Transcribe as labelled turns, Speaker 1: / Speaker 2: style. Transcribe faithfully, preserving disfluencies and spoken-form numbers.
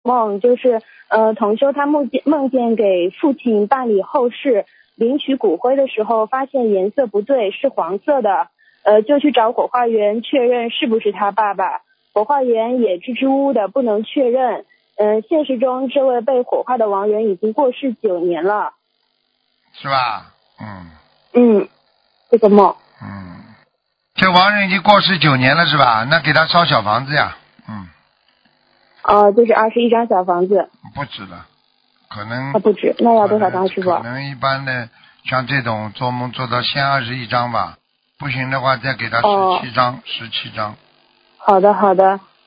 Speaker 1: 梦，就是呃，同修他梦见梦见给父亲办理后事，领取骨灰的时候发现颜色不对，是黄色的，呃，就去找火化员确认是不是他爸爸，火化员也支支吾吾的不能确认。呃，现实中这位被火化的亡人已经过世九年了，
Speaker 2: 是吧？嗯
Speaker 1: 嗯，这个梦，
Speaker 2: 嗯，这亡人已经过世九年了是吧？那给他烧小房子呀，嗯，
Speaker 1: 呃，就是二十一张小房子，
Speaker 2: 不止了，可能
Speaker 1: 啊不止，那要多少张师傅？
Speaker 2: 可能一般的像这种做梦做到先二十一张吧，不行的话再给他十七张，十七张。
Speaker 1: 好的好的，